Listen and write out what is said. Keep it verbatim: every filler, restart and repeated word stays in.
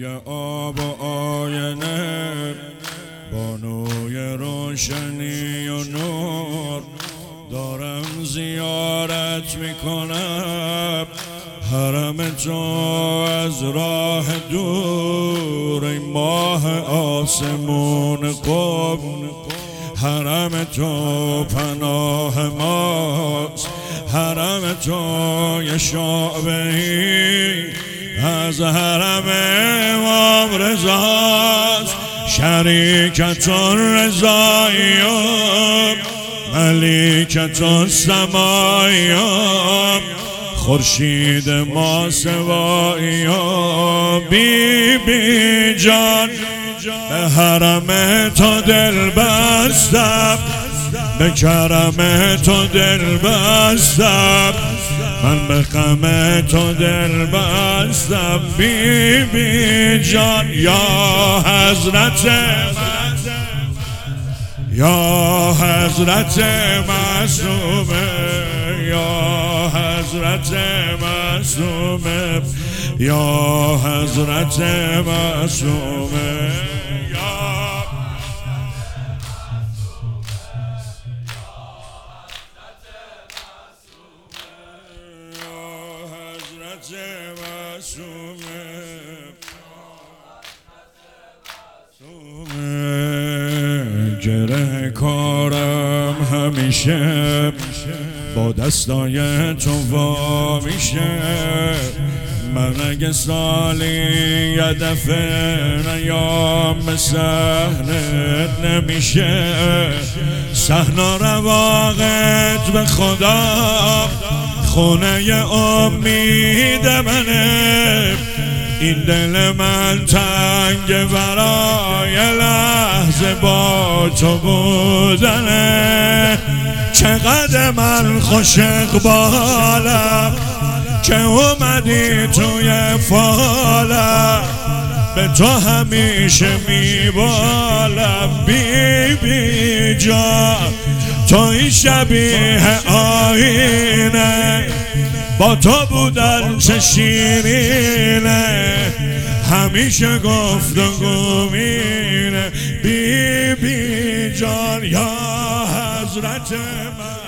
آب و آینه، بانوی روشنی و نور، دارم زیارت میکنم حرم تو از راه دور. ای ماه آسمون قم، حرم تو پناه ماست، حرم تو یه شعبه‌ای از حرم امام رضاست. شریکتون رضاییم، ملیکتون سماییم، خورشید ما سواییم. بی بی جان به حرم تو دل بستم، به کرم تو دل بستم، من به غم تو دل بستم. بی بی جان یا حضرت، یا حضرت معصومه، یا حضرت معصومه، یا حضرت معصومه، گره کارم همیشه با دستای تو وا میشه. من اگه سالی یه دفعه نیام به صحنت نمیشه. صحنا رواقت به خدا خونه امید منه. این دل من تنگ برای لحظه با تو بودنه. چقدر من خوش اقبالم که اومدی توی فالم، به تو همیشه میبالم. بی بی جان توی شبیه آینه، با تو بودن چه شیرینه، همیشه گفتگو مینه. بی بی جان یا حضرت من